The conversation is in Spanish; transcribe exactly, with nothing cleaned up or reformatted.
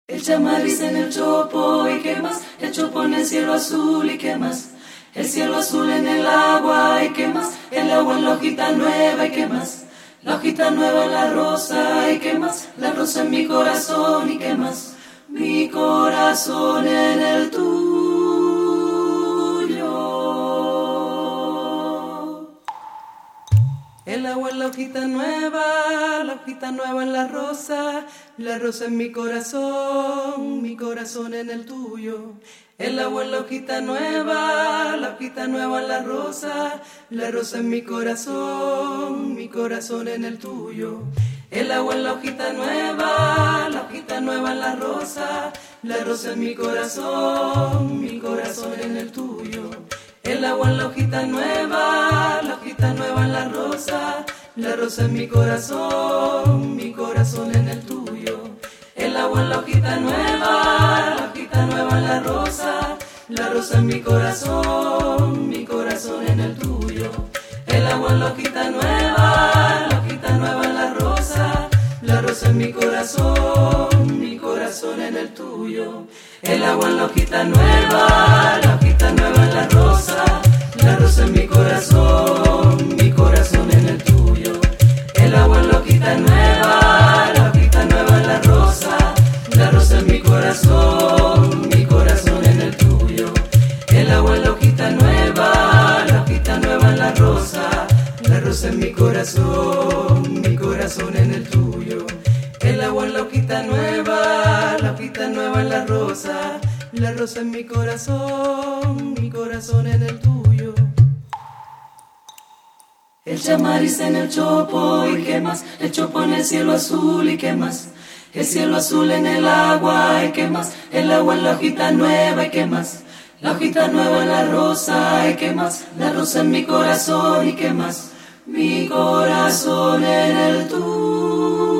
El chamariz en el chopo y qué más, el chopo en el cielo azul y qué más, el cielo azul en el agua y qué más, el agua en la hojita nueva y qué más, la hojita nueva en la rosa y qué más, la rosa en mi corazón y qué más, mi corazón en el tuyo. El agua en la hojita nueva, la hojita nueva en la rosa, la rosa en mi corazón, mi corazón en el tuyo. El agua en la hojita nueva, la hojita nueva en la rosa, la rosa en mi corazón, mi corazón en el tuyo. El agua en la hojita nueva, la hojita nueva en la rosa, la rosa en mi corazón, mi corazón en el tuyo. El agua en la hojita nueva, la hojita nueva en la rosa, la rosa en mi corazón, mi corazón en el tuyo. El agua en la hojita nueva, la hojita nueva en la rosa, la rosa en mi corazón, mi corazón en el tuyo. El agua en la hojita nueva, la hojita nueva en la rosa, la rosa en mi corazón, mi corazón en el tuyo. El agua en la hojita nueva, la hojita nueva en la rosa, la rosa en mi corazón, mi corazón en el tuyo. El agua en la hojita nueva, la hojita nueva en la rosa, la rosa en mi corazón, mi corazón en el tuyo. El agua en la hojita nueva, la hojita nueva en la rosa, la rosa en mi corazón, mi corazón en el tuyo. El agua en la hojita nueva, la hojita nueva en la rosa, la rosa en mi corazón, mi corazón en el tuyo. El chamariz en el chopo y qué más, el chopo en el cielo azul y qué más, el cielo azul en el agua y qué más, el agua en la hojita nueva y qué más, la hojita nueva en la rosa y qué más, la rosa en mi corazón y qué más, mi corazón en el tuyo.